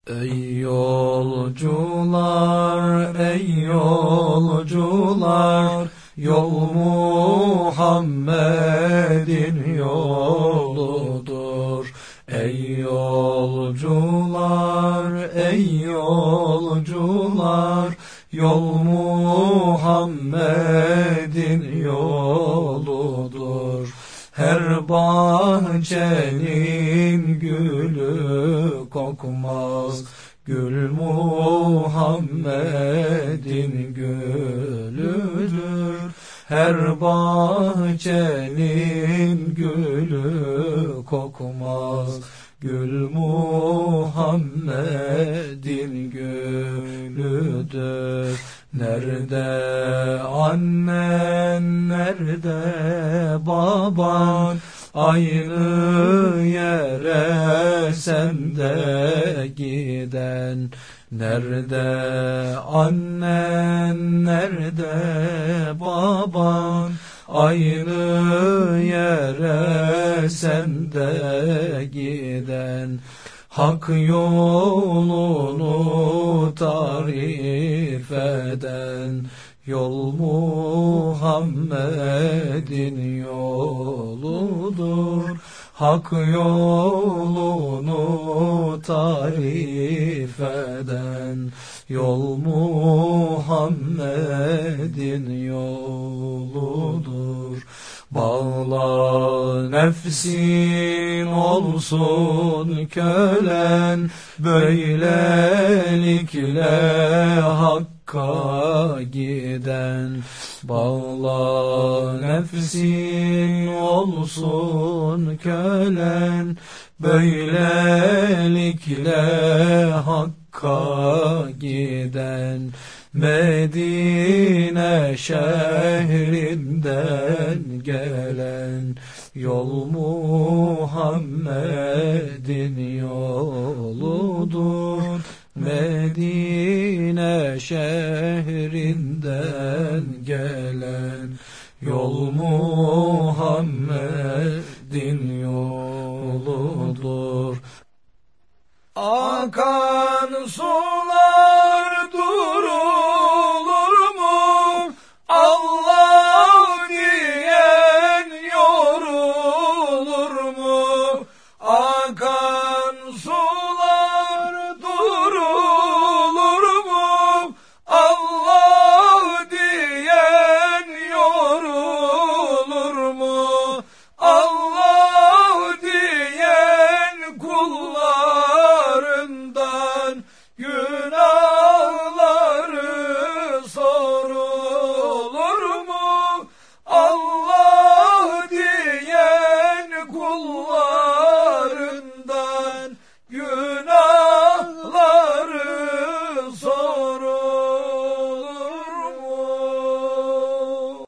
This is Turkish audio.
Ey yolcular, ey yolcular, yol Muhammed'in yoludur. Ey yolcular, ey yolcular, yol Muhammed'in yoludur. Her bahçenin gülü kokmaz, gül Muhammed'in gülüdür. Her bahçenin gülü kokmaz, gül Muhammed'in gülüdür. Nerede annen, nerede baban, aynı yere sen de giden. Nerede annen, nerede baban, aynı yere sen de giden. Hak yolunu tarif eden, yol Muhammed'in yoludur. Hak yolunu tarif eden, yol Muhammed'in yoludur. Bağla nefsin olsun kölen, böylelikle Hakk'a giden. Bağla nefsin olsun kölen, böylelikle Hakk'a giden. Medine şehrinden gelen, yol Muhammed'in yoludur. Medine şehrinden gelen, yol Muhammed'in yoludur. Akan sular